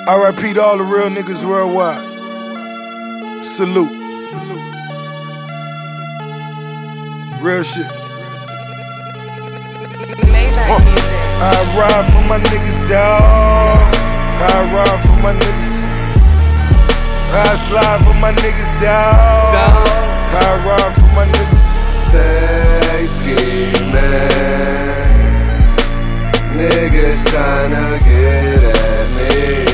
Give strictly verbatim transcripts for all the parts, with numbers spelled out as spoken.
R I P to all the real niggas worldwide. Salute. Real shit. Uh, I ride for my niggas, dawg. I ride for my niggas. I slide for my niggas, dawg. I ride for my niggas. Stay scheming. Niggas tryna get at me.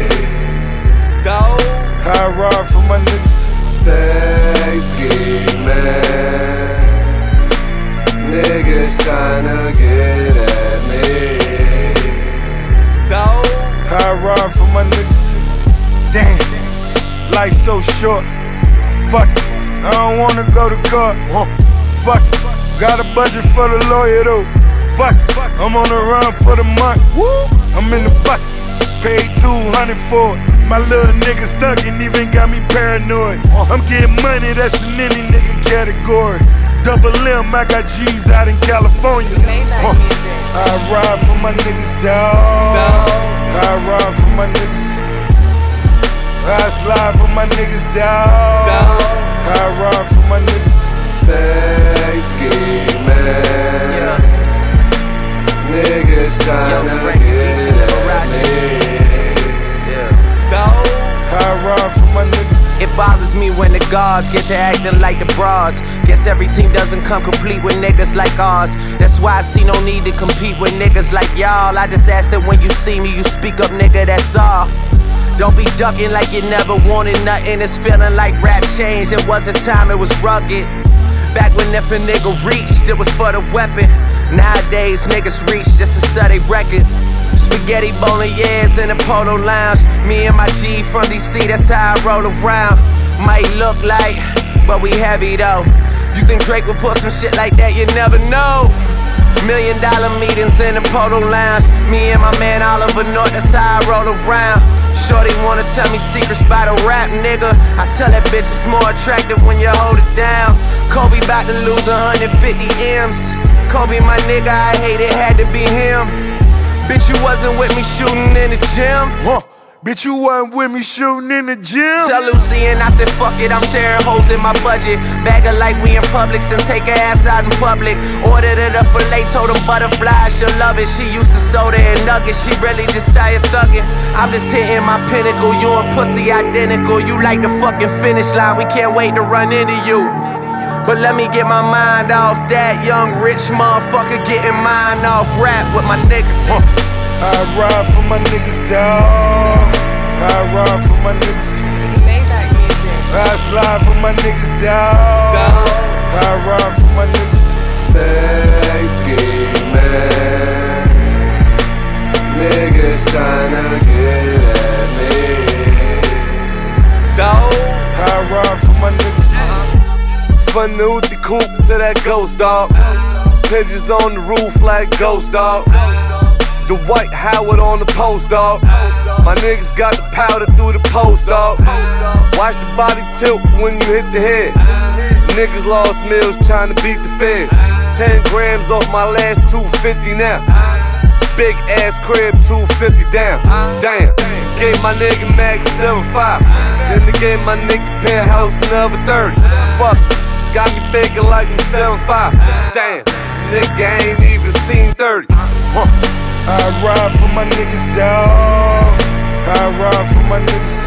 Dawg. I ride for my niggas. Stay scheming. Niggas tryna get at me. Dawg. I ride for my niggas. Damn, life so short. Fuck it, I don't wanna go to court. Fuck it, got a budget for the lawyer though. Fuck it, I'm on the run for the month. I'm in the bucket, paid two hundred for it. My little nigga stuck and even got me paranoid. I'm getting money, that's in any nigga category. Double M, I got G's out in California. Uh, I ride for my niggas, dawg. I ride for my niggas. I slide for my niggas, dawg. I ride for my niggas. Stay scheming. Yeah. Niggas tryna get at me. I ride for my niggas. It bothers me when the guards get to acting like the bras. Guess every team doesn't come complete with niggas like ours. That's why I see no need to compete with niggas like y'all. I just ask that when you see me, you speak up, nigga, that's all. Don't be ducking like you never wanted nothing. It's feeling like rap changed. It was a time it was rugged. Back when if a nigga reached, it was for the weapon. Nowadays, niggas reach just to sell they record. Spaghetti bolognese in the Polo Lounge. Me and my G from D C, that's how I roll around. Might look like, but we heavy though. You think Drake would put some shit like that? You never know. Million dollar meetings in the Polo Lounge. Me and my man Oliver North, that's how I roll around. Shorty wanna tell me secrets by the rap, nigga. I tell that bitch it's more attractive when you hold it down. Kobe bout to lose one hundred fifty M's. Kobe my nigga, I hate it, had to be him. Bitch, you wasn't with me shooting in the gym. Huh. Bitch, you wasn't with me shooting in the gym. Tell Lucy and I said fuck it, I'm tearing holes in my budget. Bag her like we in Publix and take her ass out in public. Ordered her the filet, told them butterflies, she'll love it. She used to soda and nuggets, she really just tired thugging. I'm just hitting my pinnacle, you and pussy identical. You like the fucking finish line, we can't wait to run into you. But let me get my mind off that young rich motherfucker getting mine off rap with my niggas. Huh. I ride for my niggas, dawg. I ride for my niggas. I slide for my niggas, dawg. I ride for my niggas. Stay scheming. Niggas tryna get at me. Dawg. I ride for my niggas. From the Uti coupe to that ghost dog. Pigeons on the roof like ghost dog. The white Howard on the post dog. My niggas got the powder through the post dog. Watch the body tilt when you hit the head. Niggas lost meals trying to beat the feds. Ten grams off my last two fifty now. Big ass crib, two fifty down. Damn, gave my nigga max seven five. Then they gave my nigga penthouse another thirty. Fuck, got me thinking like the seven five. Damn, nigga ain't even seen thirty. Huh. I ride for my niggas, dawg. I ride for my niggas.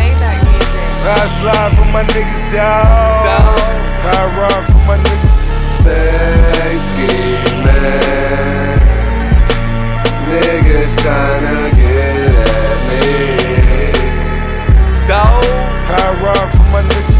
I slide for my niggas, dawg. I ride for my niggas. Stay scheming. Niggas tryna get at me. Dawg. I ride for my niggas.